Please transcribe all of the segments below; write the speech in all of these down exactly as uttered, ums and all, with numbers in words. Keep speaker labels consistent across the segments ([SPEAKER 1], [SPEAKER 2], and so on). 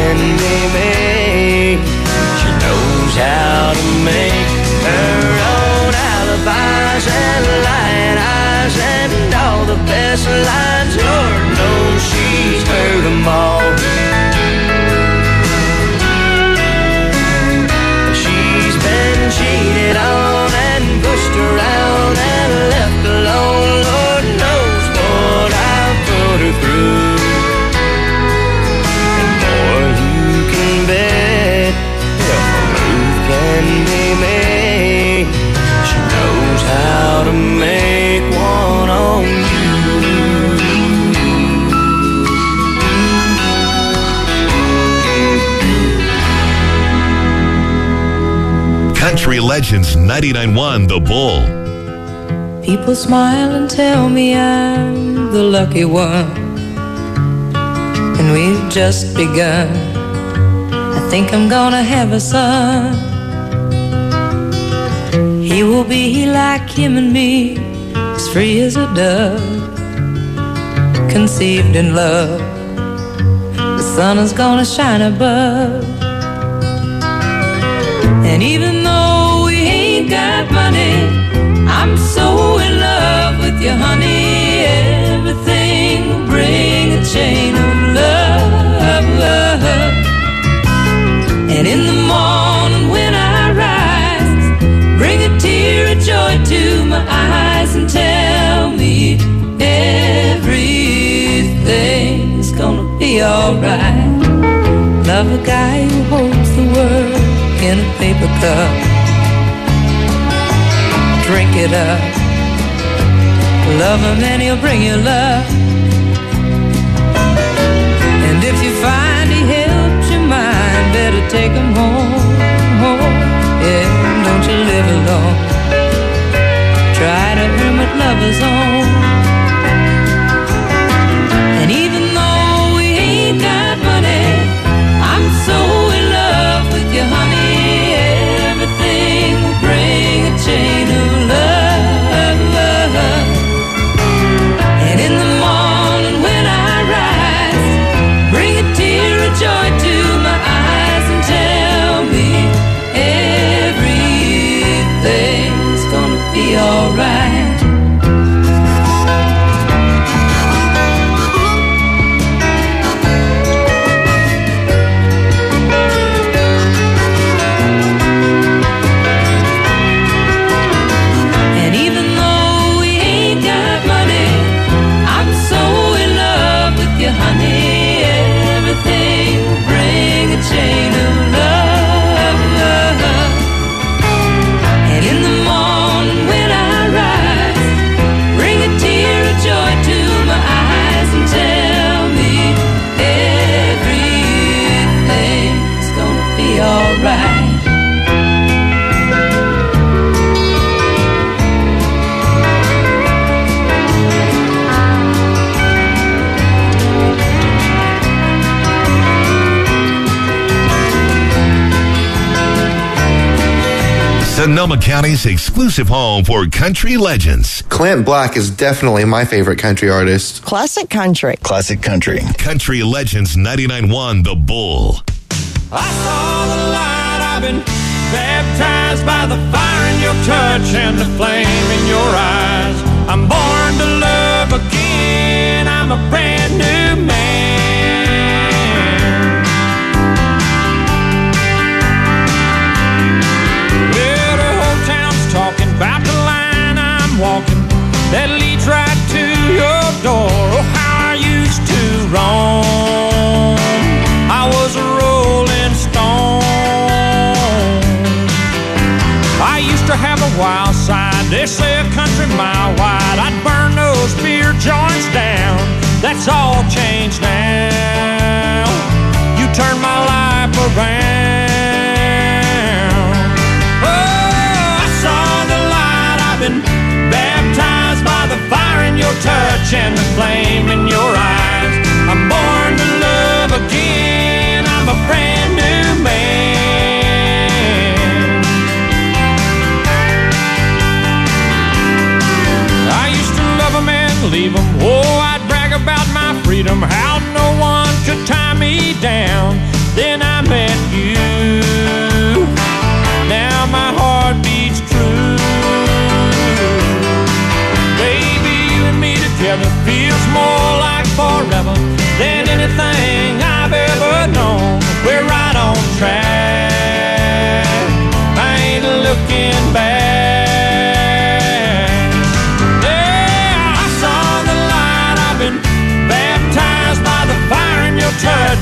[SPEAKER 1] can be made. She knows how to make her own alibis and lion eyes and all the best lines. Lord knows she's heard them all. She's been cheated on and pushed around and left alone. Lord knows what I've put her through. And boy, you can bet if a move can be made, she knows how to make one on you.
[SPEAKER 2] Country Legends ninety-nine point one The Bull.
[SPEAKER 3] People smile and tell me I'm the lucky one, and we've just begun. I think I'm gonna have a son. He will be like him and me, as free as a dove, conceived in love. The sun is gonna shine above. And even though we ain't got money, I'm so in love with you, honey. Everything will bring a chain of love, love. And in the morning when I rise, bring a tear of joy to my eyes and tell me everything's gonna be alright. Love a guy who holds the world in a paper cup. Drink it up. Love him and he'll bring you love. And if you find he helps your mind, better take him home, home. Yeah, don't you live alone. Try to hermit lovers on. And even though we ain't got money, I'm so in love with you, honey. Everything will bring a chain of love, love. And in the morning when I rise, bring a tear of joy to my eyes and tell me everything's gonna be alright.
[SPEAKER 2] Sonoma County's exclusive home for country legends.
[SPEAKER 4] Clint Black is definitely my favorite country artist.
[SPEAKER 5] Classic country.
[SPEAKER 6] Classic country.
[SPEAKER 2] Country Legends ninety-nine point one The Bull.
[SPEAKER 7] I saw the light, I've been baptized by the fire in your touch and the flame in your eyes. I'm born to love again, I'm a brand new man. Well, the whole town's talking about the line I'm walking that leads right to your door. Oh, how I used to roam, I was a rolling stone. I used to have a wild side, they say a country mile wide. I'd burn those beer joints down, that's all changed now. You turned my life around. Oh, I saw the light, I've been baptized by the fire in your touch and the flame in your eyes. I'm born to love again, I'm a brand new man. I used to love 'em and leave 'em. Oh, I'd brag about my freedom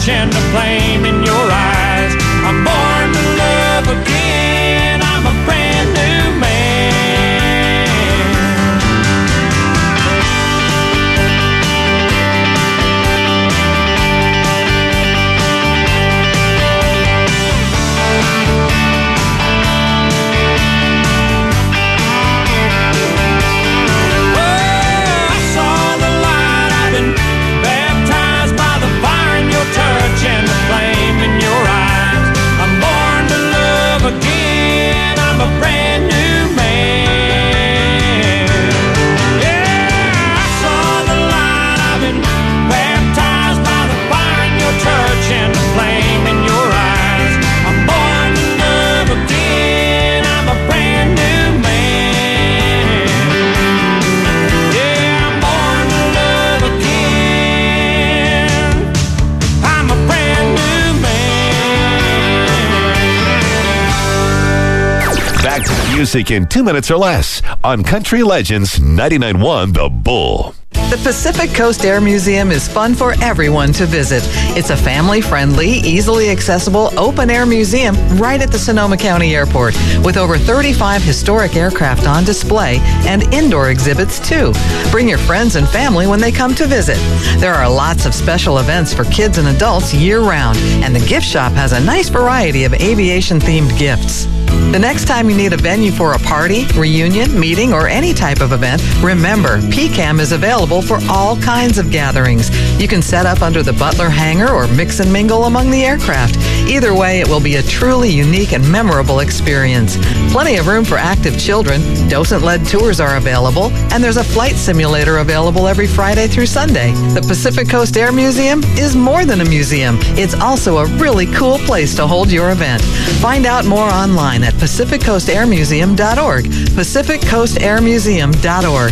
[SPEAKER 7] and the flame in your eyes. I'm born to love again. I'm a brand new man. And the flame in your eyes. I'm born to love again. I'm a brand new man. Yeah, I saw the light. I've been baptized by the fire in your church and the flame in your eyes. I'm born to love again. I'm a brand new man. Yeah, I'm born to love again. I'm a brand new man.
[SPEAKER 2] Back to the music in two minutes or less on Country Legends ninety-nine point one The Bull.
[SPEAKER 5] The Pacific Coast Air Museum is fun for everyone to visit. It's a family-friendly, easily accessible, open-air museum right at the Sonoma County Airport with over thirty-five historic aircraft on display and indoor exhibits, too. Bring your friends and family when they come to visit. There are lots of special events for kids and adults year-round, and the gift shop has a nice variety of aviation-themed gifts. The next time you need a venue for a party, reunion, meeting, or any type of event, remember, P CAM is available for all kinds of gatherings. You can set up under the Butler hangar or mix and mingle among the aircraft. Either way, it will be a truly unique and memorable experience. Plenty of room for active children. Docent-led tours are available, and there's a flight simulator available every Friday through Sunday. The Pacific Coast Air Museum is more than a museum. It's also a really cool place to hold your event. Find out more online at pacific coast air museum dot org. pacific coast air museum dot org.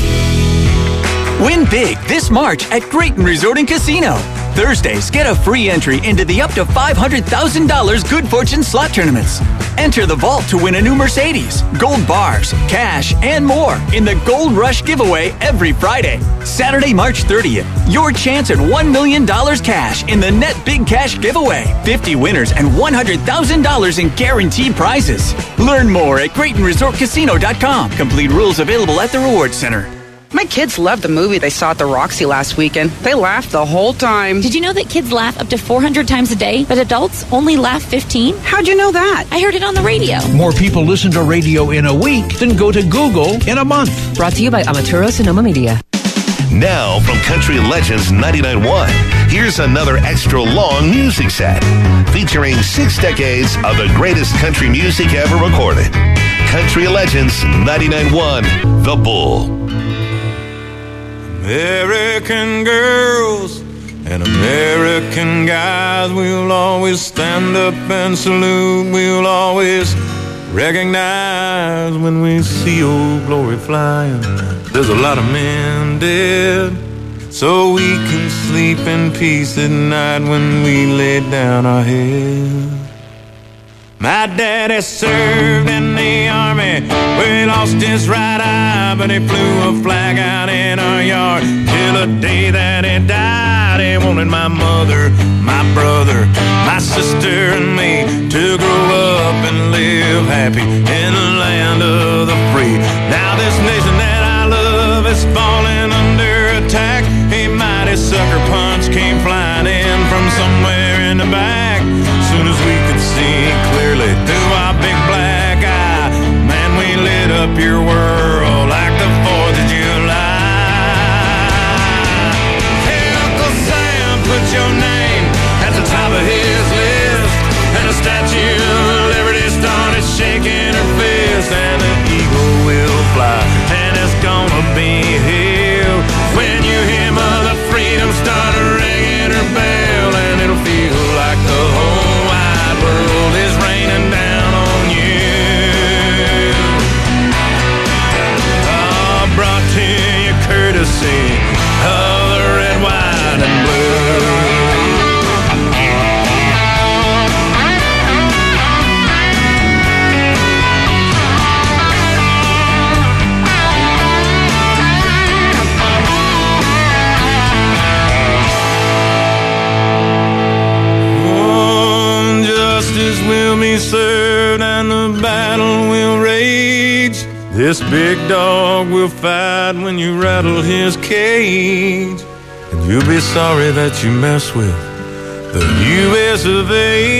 [SPEAKER 6] Win big this March at Grayton Resort and Casino. Thursdays, get a free entry into the up to five hundred thousand dollars Good Fortune slot tournaments. Enter the vault to win a new Mercedes, gold bars, cash, and more in the Gold Rush giveaway every Friday. Saturday, March thirtieth, your chance at one million dollars cash in the Net Big Cash giveaway. fifty winners and one hundred thousand dollars in guaranteed prizes. Learn more at Grayton Resort Casino dot com. Complete rules available at the Rewards Center.
[SPEAKER 8] My kids loved the movie they saw at the Roxy last weekend. They laughed the whole time.
[SPEAKER 9] Did you know that kids laugh up to four hundred times a day, but adults only laugh fifteen?
[SPEAKER 8] How'd you know that?
[SPEAKER 9] I heard it on the radio.
[SPEAKER 10] More people listen to radio in a week than go to Google in a month.
[SPEAKER 11] Brought to you by Amaturo Sonoma Media.
[SPEAKER 2] Now from Country Legends ninety-nine point one, here's another extra long music set featuring six decades of the greatest country music ever recorded. Country Legends ninety-nine point one The Bull.
[SPEAKER 7] American girls and American guys, we'll always stand up and salute. We'll always recognize when we see old glory flying. There's a lot of men dead, so we can sleep in peace at night when we lay down our head. My daddy served in the army, where he lost his right eye, but he flew a flag out in our yard till the day that he died. He wanted my mother, my brother, my sister and me to grow up and live happy in the land of the free. Now this nation that I love is falling under attack. A mighty sucker punch came flying in from somewhere in the back. Soon as we could see clearly through our big black eye, man, we lit up your world like the fourth of July. Hey, Uncle Sam, put your name at justice will be served and the battle will rage. This big dog will fight when you rattle his cage. And you'll be sorry that you mess with the U S of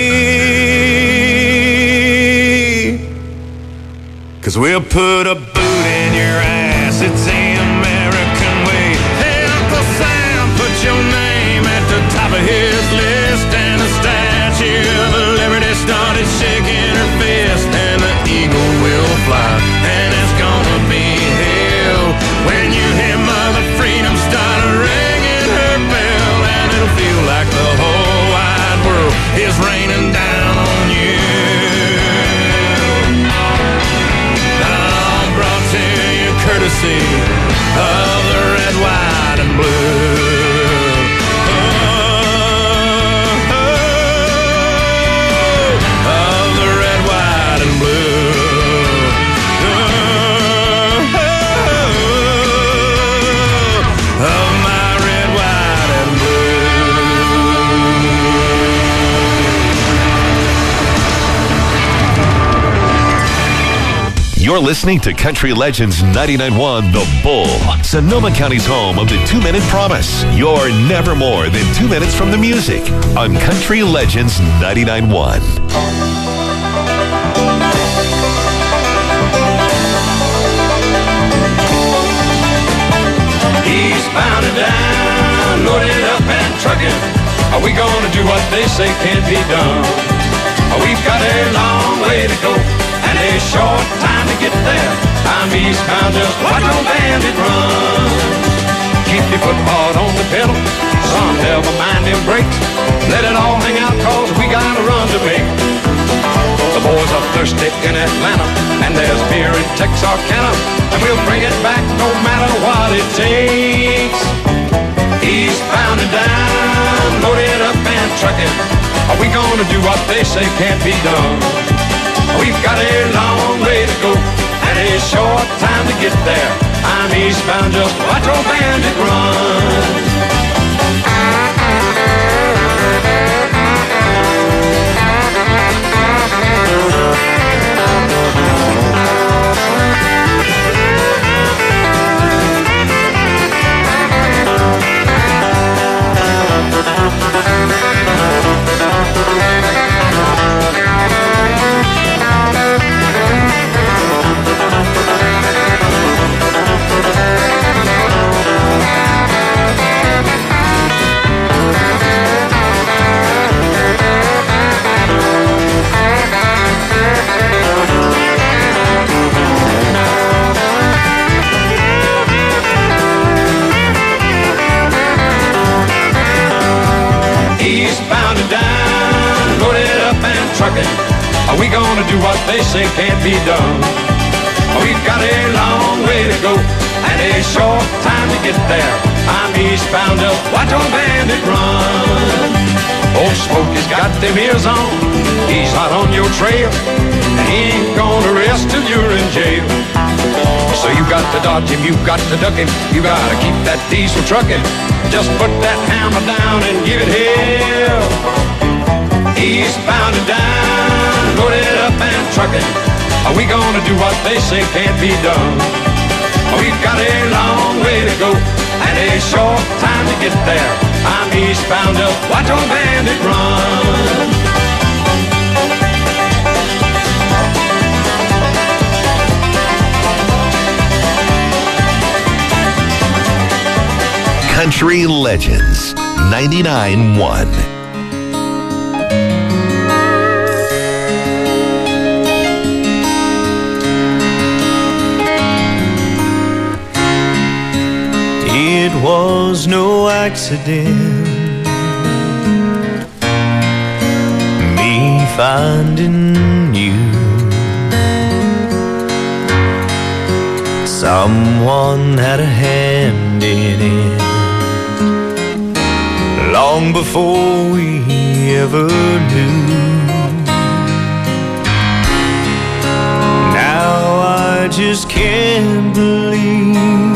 [SPEAKER 7] A. 'Cause we'll put a boot in your ass, it's the American way. Hey, Uncle Sam, put your name at the top of his list. And the Statue of Liberty started shaking her fist. And the eagle will fly, and it's gonna be hell when you hear Mother Freedom start ringing her bell. And it'll feel like the whole wide world is raining down on you. I'm brought to you courtesy of the red, white, and blue.
[SPEAKER 2] You're listening to Country Legends ninety-nine point one The Bull, Sonoma County's home of the two-minute promise. You're never more than two minutes from the music on Country Legends ninety-nine point one.
[SPEAKER 7] Eastbound and down, loaded up and trucking. Are we gonna do what they say can't be done? We've got a long way to go and a short time to get there. I'm eastbound, just watch no bandit run. Keep your foot hard on the pedal, son, never mind them brakes. Let it all hang out, cause we got a run to make. The boys are thirsty in Atlanta, and there's beer in Texarkana, and we'll bring it back no matter what it takes. Eastbound and down, loaded up and trucking. Are we gonna do what they say can't be done? We've got a long way to go and a short time to get there. I'm eastbound, just watch old bandit run. Eastbound and down, loaded up and trucking. Are we gonna do what they say can't be done? We've got a long way to go and a short time to get there. I'm eastbound, just watch old bandit run. Old Smokey's got them ears on, he's hot on your trail, and he ain't gonna rest till you're in jail. So you got to dodge him, you got to duck him, you gotta keep that diesel trucking. Just put that hammer down and give it hell. Eastbound and down, loaded up and trucking. Are we gonna do what they say can't be done? We've got a long way to go and a short time to get there. I'm eastbound, just watch old bandit run.
[SPEAKER 2] Country Legends ninety-nine point one.
[SPEAKER 1] It was no accident, me finding you. Someone had a hand in it long before we ever knew. Now I just can't believe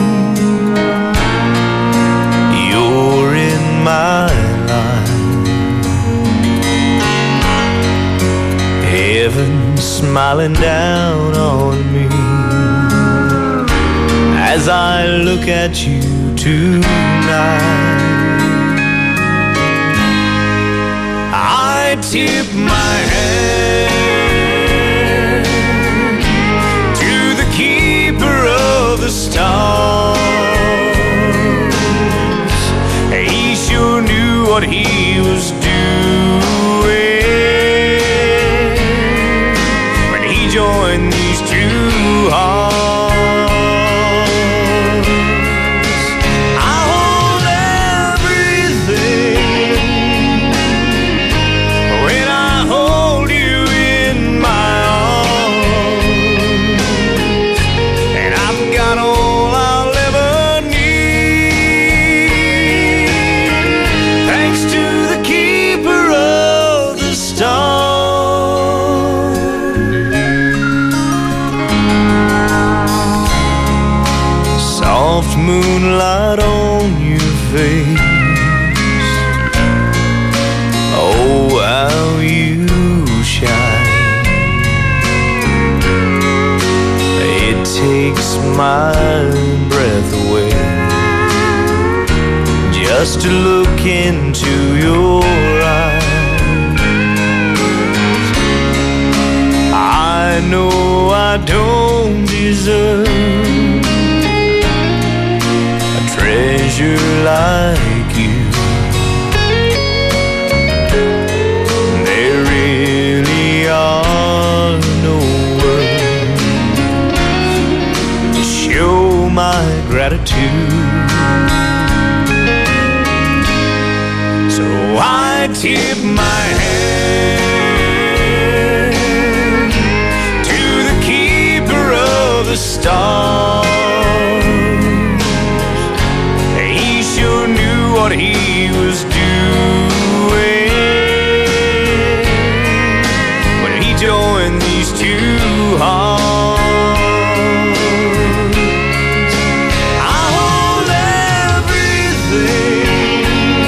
[SPEAKER 1] you're in my life. heaven smiling down on me as I look at you tonight. I tip my hand to the keeper of the stars. He sure knew what he was doing when he joined these two hearts. Moonlight on your face, oh how you shine. It takes my breath away just to look into your eyes. I know I don't deserve treasure like you. There really are no words to show my gratitude. So I tip my hand to the keeper of the stars. What he was doing when he joined these two hearts. I hold everything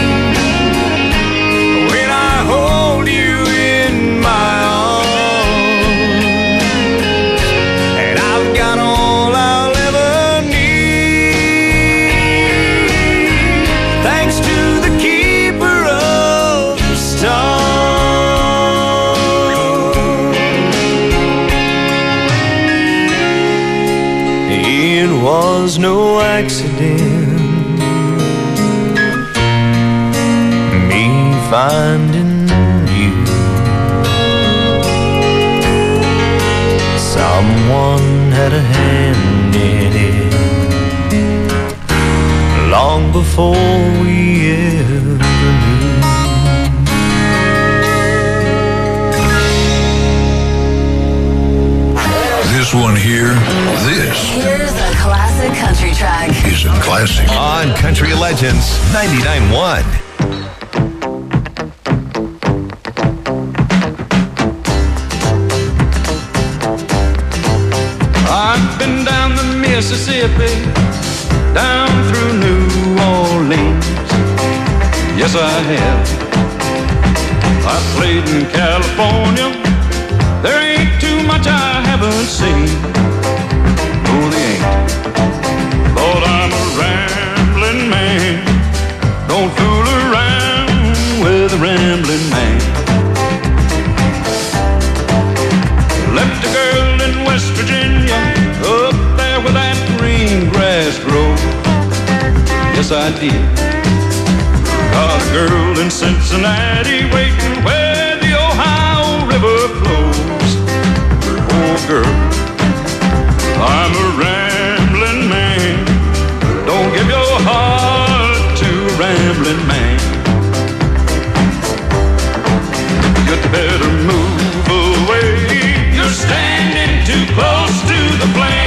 [SPEAKER 1] when I hold you in my arms, and I've got all I'll ever need, thanks to the keeper of the stars. It was no accident, me finding you. Someone had a hand in it long before we ever knew.
[SPEAKER 10] This one here, this
[SPEAKER 12] Here's a classic country track.
[SPEAKER 10] is a classic.
[SPEAKER 2] On Country Legends ninety-nine point one.
[SPEAKER 7] I've been down the Mississippi, down through New Orleans. Yes, I have. I played in California. There ain't too much I haven't seen. No, there ain't. Lord, I'm a rambling man. Don't fool around with a rambling man. Left a girl in West Virginia, up there where that green grass grows. Yes, I did. Got a girl in Cincinnati waiting where the Ohio River flows. Poor girl, I'm a rambling man. Don't give your heart to a rambling man. You'd better move away. You're standing too close to the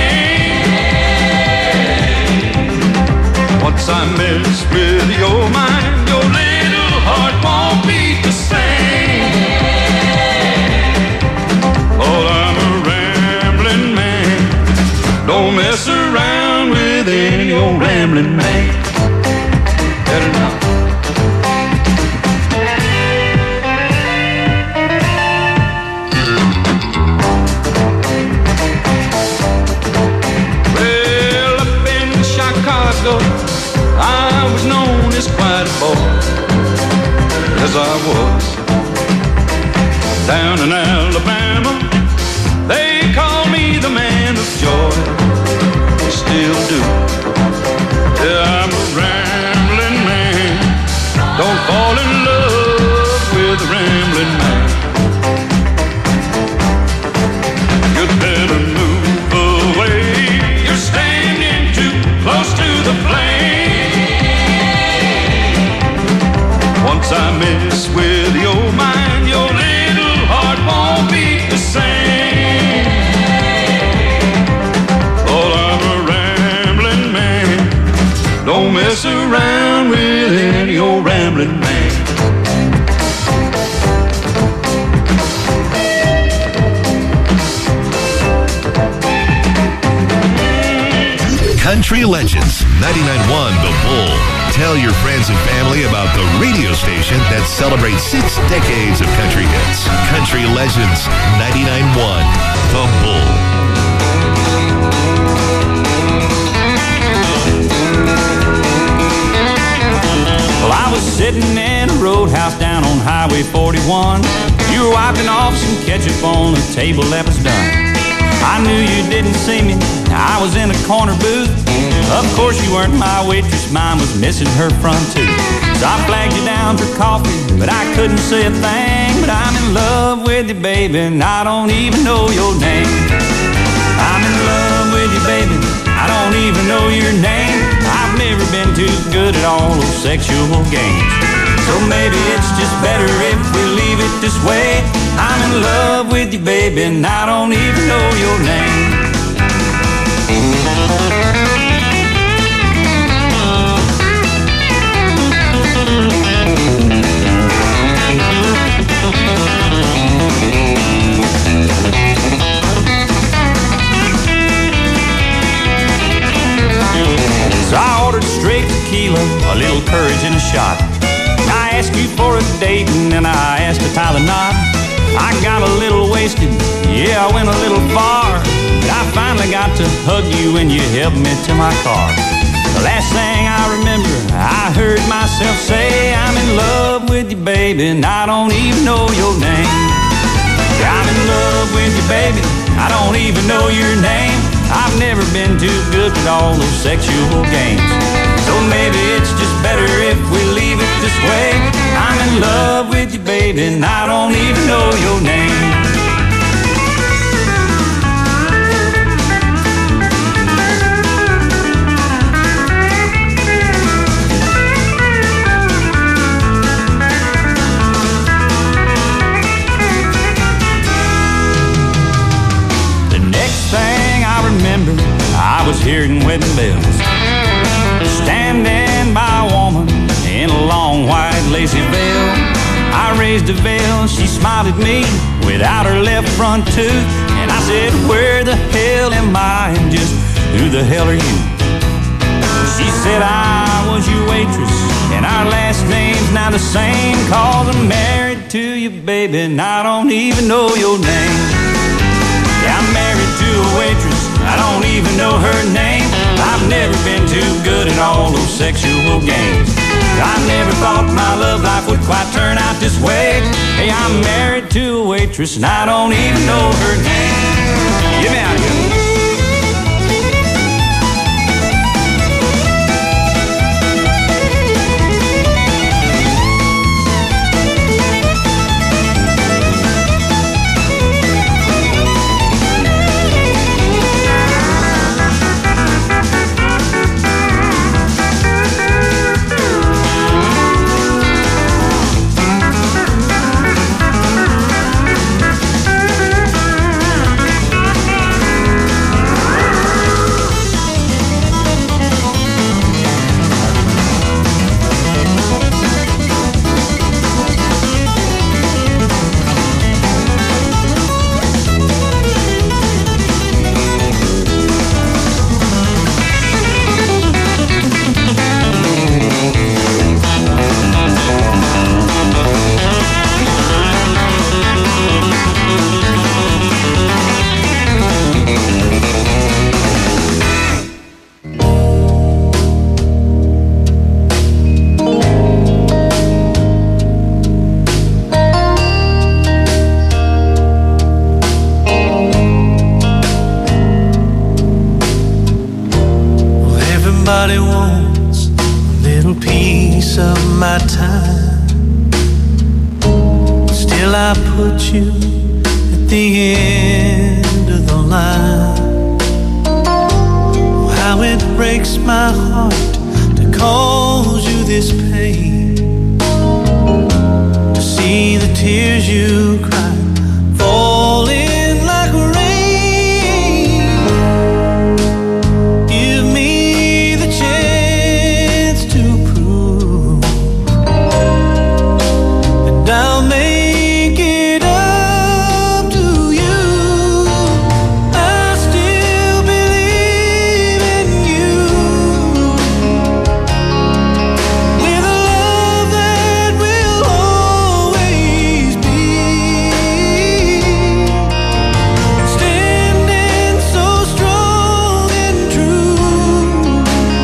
[SPEAKER 7] flame. Once I mess with your mind, your little heart won't beat the same. Oh, I'm a rambling man. Don't mess around with any old rambling man. Better not. down in Alabama. They call me the man of joy. They still do. Yeah, I'm a rambling man. Don't fall in love with a rambling man. You'd better move away. You're standing too close to the flame. Once I mess with your mind, your little heart won't beat the same. Lord, I'm a rambling man. Don't mess around with any old rambling man.
[SPEAKER 2] Country Legends, ninety-nine point one The Bull. Tell your friends and family about the radio station that celebrates six decades of country hits. Country Legends, ninety-nine point one The Bull.
[SPEAKER 7] Well, I was sitting in a roadhouse down on Highway forty-one. You were wiping off some ketchup on the table that was done. I knew you didn't see me. I was in a corner booth. Of course you weren't my waitress. Mine was missing her front tooth. So I flagged you down for coffee, but I couldn't say a thing. But I'm in love with you, baby, and I don't even know your name. I'm in love with you, baby, I don't even know your name. I've never been too good at all those sexual games. So maybe it's just better if we leave it this way. I'm in love with you, baby, and I don't even know your name. So I ordered straight tequila, a little courage and a shot. I asked you for a date and then I asked to tie the knot. I got a little wasted, yeah, I went a little far. But I finally got to hug you and you helped me to my car. The last thing I remember, I heard myself say, I'm in love with you, baby, and I don't even know your name. I'm in love with you, baby, I don't even know your name. I've never been too good at all those sexual games. So maybe it's just better if we leave it this way. I'm in love with you, baby, and I don't even know your name. The next thing I remember, I was hearing wedding bells, standing by a woman in a long white lacy veil. I raised a veil, she smiled at me without her left front tooth. And I said, where the hell am I and just who the hell are you? She said, I was your waitress and our last name's now the same. Cause I'm married to you, baby, and I don't even know your name. Yeah, I'm married to a waitress, I don't even know her name. I've never been too good at all those sexual games. I never thought my love life would quite turn out this way. Hey, I'm married to a waitress and I don't even know her name. Get me out of here.
[SPEAKER 13] without you at the end of the line. Oh, how it breaks my heart to cause you this pain, to see the tears you cry falling like rain. Give me the chance to prove that I'll make it up to you. I still believe in you, with a love that will always be. Standing so strong and true,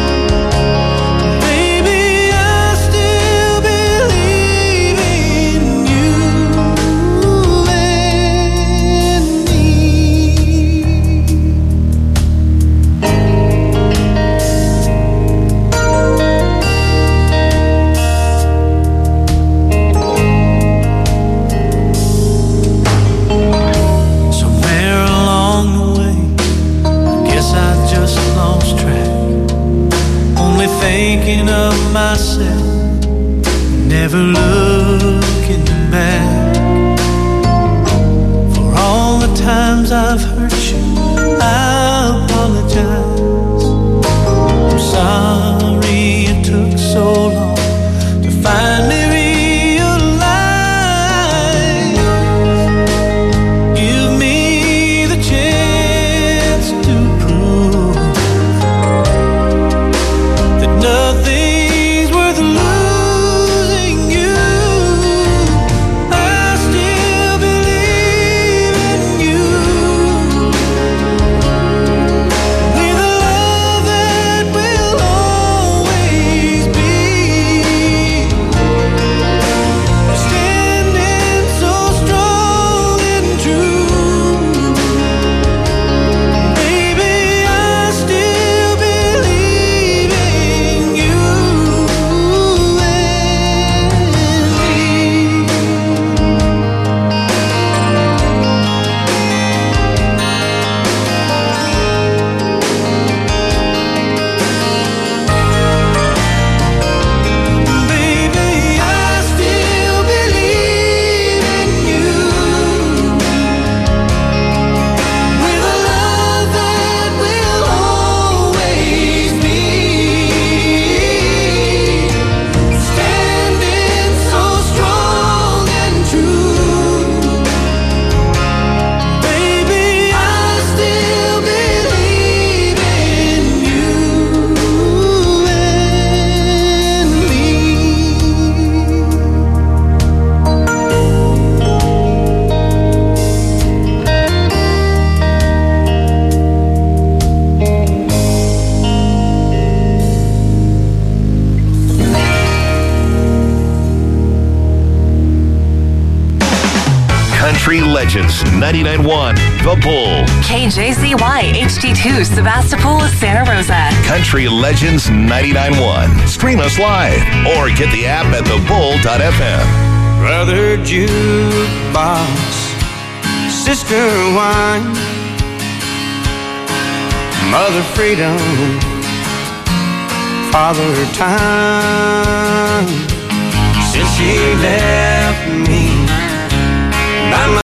[SPEAKER 13] baby, I still believe in you and me. Somewhere along the way, I guess I just lost track, only thinking of myself, never looking back. For all the times I've hurt you, I apologize. I'm sorry it took so long to finally realize. Give me the chance to prove that nothing's worth losing you. I still believe in you, with a love that will always be. Standing so strong and true, baby, I still believe in you and baby, I still believe in you, with a love that will always be. Standing so strong and true, baby, I still believe in you and me.
[SPEAKER 2] Country Legends ninety-nine point one, The Bull.
[SPEAKER 12] K J Z Y H D two, Sebastopol, Santa Rosa.
[SPEAKER 2] Country Legends ninety-nine point one. Stream us live or get the app at the bull dot f m.
[SPEAKER 1] Brother jukebox, sister wine, mother freedom, father time. Since she left me,